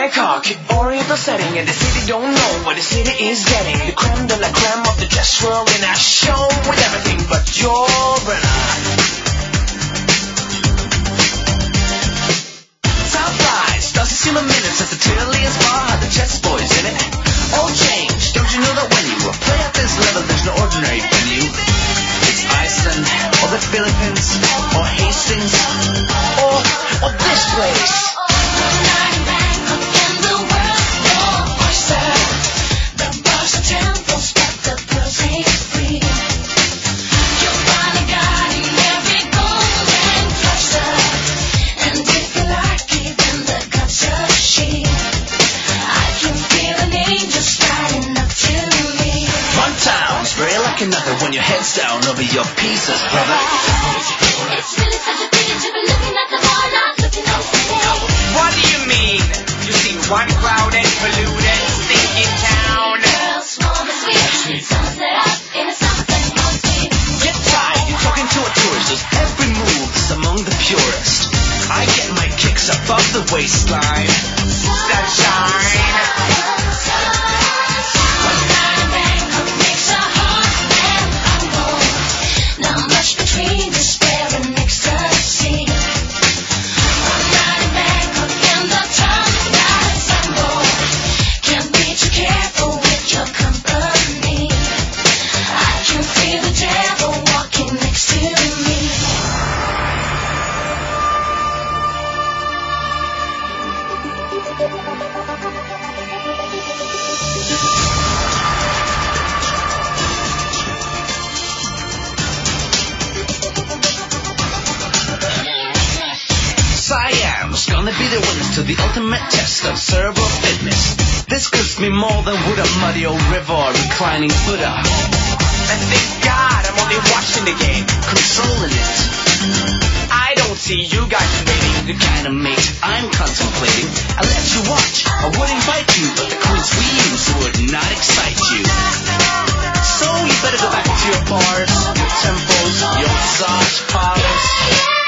Bangkok, oriental setting, and the city don't know what the city is getting. The creme de la creme of the dress world in a show with everything but your Brenna. Time flies, doesn't seem a minute since the Tillian's bar had the chess boys in it. All changed, don't you know that when you play at this level, there's no ordinary venue. It's Iceland, or the Philippines, or Hastings, or this place. Another when your head's down over your pieces, brother. It's really such a pity to be looking at the bar, not looking at the city. What do you mean? You see one crowded, polluted, stinking town. Girls, warm and sweet, sunset up in a sunset street. Get tired, you're talking to a tourist. Whose every move is among the purest. I get my kicks above the waistline. Sunshine. Between despair and ecstasy, one night in Bangkok and the tongue that assemble. Can't be too careful with your company. I can feel the devil walking next to me. Siam's gonna be the winners to the ultimate test of cerebral fitness. This gives me more than would a muddy old river or reclining Buddha. And thank God I'm only watching the game, controlling it. I don't see you guys rating the kind of mate I'm contemplating. I'll let you watch, I would invite you, but the queens we use would not excite you. So you better go back to your bars, your temples, your massage parlors.